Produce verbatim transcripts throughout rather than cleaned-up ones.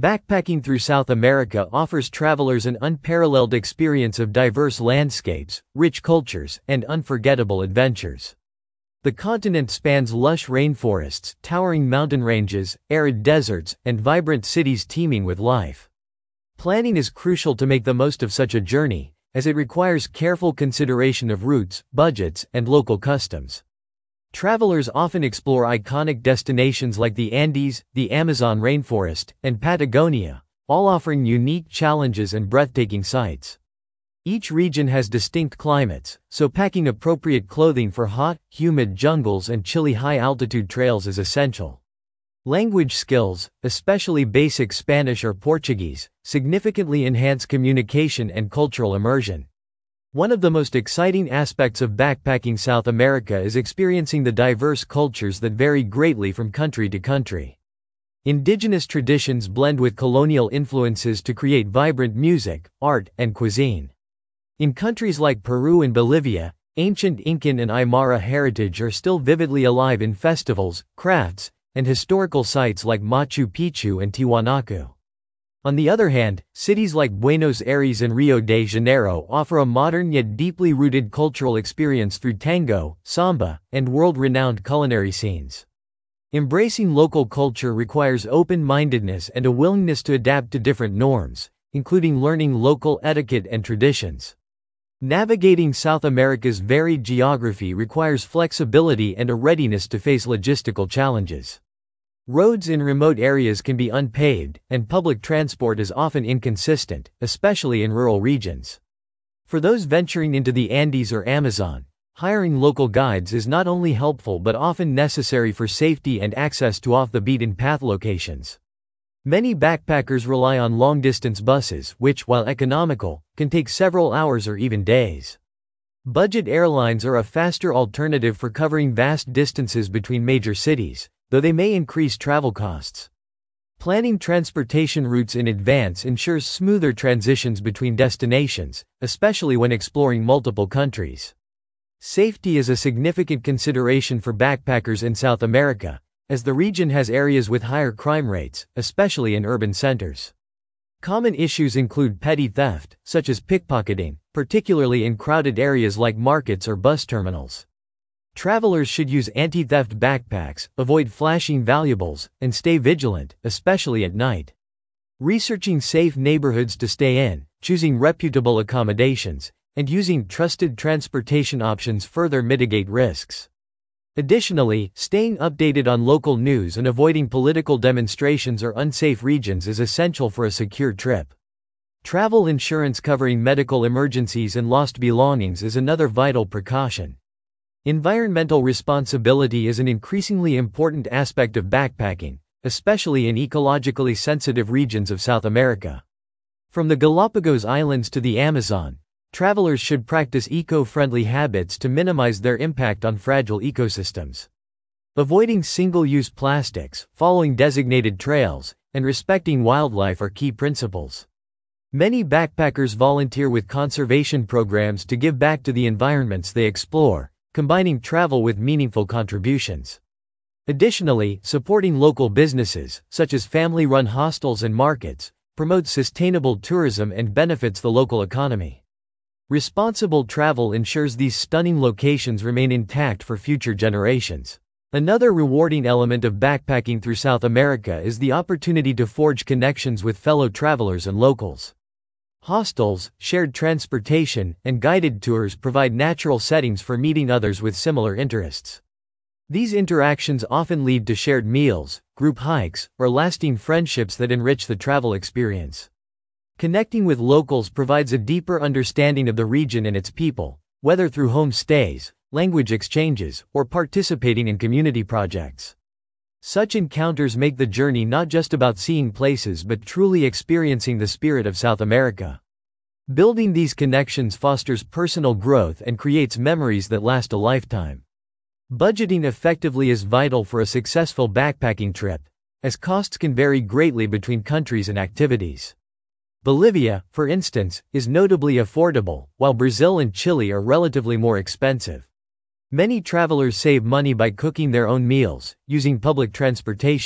Backpacking through South America offers travelers an unparalleled experience of diverse landscapes, rich cultures, and unforgettable adventures. The continent spans lush rainforests, towering mountain ranges, arid deserts, and vibrant cities teeming with life. Planning is crucial to make the most of such a journey, as it requires careful consideration of routes, budgets, and local customs. Travelers often explore iconic destinations like the Andes, the Amazon rainforest, and Patagonia, all offering unique challenges and breathtaking sights. Each region has distinct climates, so packing appropriate clothing for hot, humid jungles and chilly high-altitude trails is essential. Language skills, especially basic Spanish or Portuguese, significantly enhance communication and cultural immersion. One of the most exciting aspects of backpacking South America is experiencing the diverse cultures that vary greatly from country to country. Indigenous traditions blend with colonial influences to create vibrant music, art, and cuisine. In countries like Peru and Bolivia, ancient Incan and Aymara heritage are still vividly alive in festivals, crafts, and historical sites like Machu Picchu and Tiwanaku. On the other hand, cities like Buenos Aires and Rio de Janeiro offer a modern yet deeply rooted cultural experience through tango, samba, and world-renowned culinary scenes. Embracing local culture requires open-mindedness and a willingness to adapt to different norms, including learning local etiquette and traditions. Navigating South America's varied geography requires flexibility and a readiness to face logistical challenges. Roads in remote areas can be unpaved, and public transport is often inconsistent, especially in rural regions. For those venturing into the Andes or Amazon, hiring local guides is not only helpful but often necessary for safety and access to off-the-beaten-path locations. Many backpackers rely on long-distance buses, which, while economical, can take several hours or even days. Budget airlines are a faster alternative for covering vast distances between major cities, though they may increase travel costs. Planning transportation routes in advance ensures smoother transitions between destinations, especially when exploring multiple countries. Safety is a significant consideration for backpackers in South America, as the region has areas with higher crime rates, especially in urban centers. Common issues include petty theft, such as pickpocketing, particularly in crowded areas like markets or bus terminals. Travelers should use anti-theft backpacks, avoid flashing valuables, and stay vigilant, especially at night. Researching safe neighborhoods to stay in, choosing reputable accommodations, and using trusted transportation options further mitigate risks. Additionally, staying updated on local news and avoiding political demonstrations or unsafe regions is essential for a secure trip. Travel insurance covering medical emergencies and lost belongings is another vital precaution. Environmental responsibility is an increasingly important aspect of backpacking, especially in ecologically sensitive regions of South America. From the Galapagos Islands to the Amazon, travelers should practice eco-friendly habits to minimize their impact on fragile ecosystems. Avoiding single-use plastics, following designated trails, and respecting wildlife are key principles. Many backpackers volunteer with conservation programs to give back to the environments they explore, combining travel with meaningful contributions. Additionally, supporting local businesses, such as family-run hostels and markets, promotes sustainable tourism and benefits the local economy. Responsible travel ensures these stunning locations remain intact for future generations. Another rewarding element of backpacking through South America is the opportunity to forge connections with fellow travelers and locals. Hostels, shared transportation, and guided tours provide natural settings for meeting others with similar interests. These interactions often lead to shared meals, group hikes, or lasting friendships that enrich the travel experience. Connecting with locals provides a deeper understanding of the region and its people, whether through home stays, language exchanges, or participating in community projects. Such encounters make the journey not just about seeing places but truly experiencing the spirit of South America. Building these connections fosters personal growth and creates memories that last a lifetime. Budgeting effectively is vital for a successful backpacking trip, as costs can vary greatly between countries and activities. Bolivia, for instance, is notably affordable, while Brazil and Chile are relatively more expensive. Many travelers save money by cooking their own meals, using public transportation,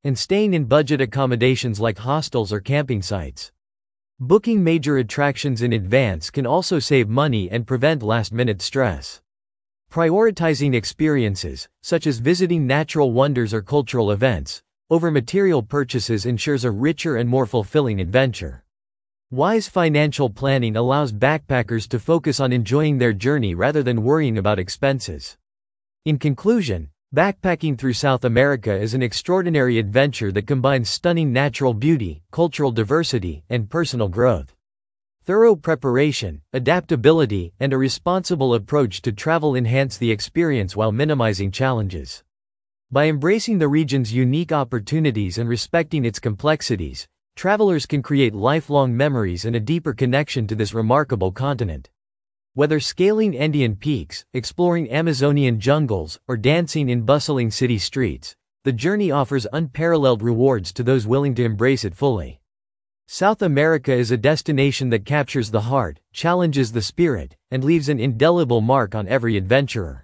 and staying in budget accommodations like hostels or camping sites. Booking major attractions in advance can also save money and prevent last-minute stress. Prioritizing experiences, such as visiting natural wonders or cultural events, over material purchases ensures a richer and more fulfilling adventure. Wise financial planning allows backpackers to focus on enjoying their journey rather than worrying about expenses. In conclusion, backpacking through South America is an extraordinary adventure that combines stunning natural beauty, cultural diversity, and personal growth. Thorough preparation, adaptability, and a responsible approach to travel enhance the experience while minimizing challenges. By embracing the region's unique opportunities and respecting its complexities, travelers can create lifelong memories and a deeper connection to this remarkable continent. Whether scaling Andean peaks, exploring Amazonian jungles, or dancing in bustling city streets, the journey offers unparalleled rewards to those willing to embrace it fully. South America is a destination that captures the heart, challenges the spirit, and leaves an indelible mark on every adventurer.